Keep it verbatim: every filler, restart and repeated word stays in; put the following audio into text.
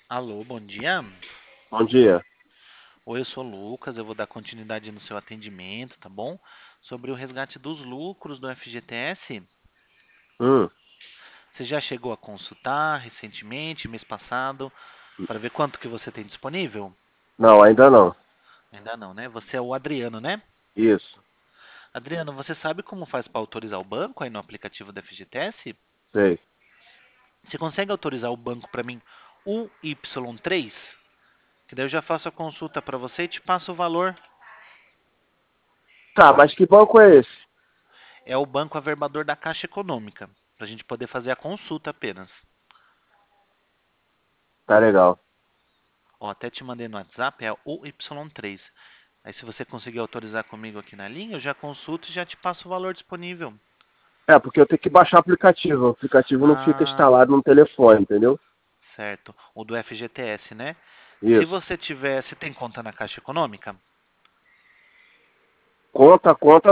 Alô, bom dia. Bom dia. Oi, eu sou o Lucas, eu vou dar continuidade no seu atendimento, tá bom? Sobre o resgate dos lucros do F G T S. Hum, Você já chegou a consultar recentemente, mês passado, para ver quanto que você tem disponível? não, ainda não. Ainda não, né? Você é o Adriano, né? Isso, Adriano, você sabe como faz para autorizar o banco aí no aplicativo do F G T S? sei. Você consegue autorizar o banco para mim, o Y três? Que daí eu já faço a consulta para você e te passo o valor. Tá, mas que banco é esse? É o banco averbador da Caixa Econômica, para a gente poder fazer a consulta apenas. Tá legal. Ó, até te mandei no WhatsApp, é o Y três. Aí se você conseguir autorizar comigo aqui na linha, eu já consulto e já te passo o valor disponível. É, porque eu tenho que baixar o aplicativo. O aplicativo não fica Ah, instalado no telefone, entendeu? certo. O do F G T S, né? Se Isso. você tiver, se tem conta na Caixa Econômica, Conta, conta.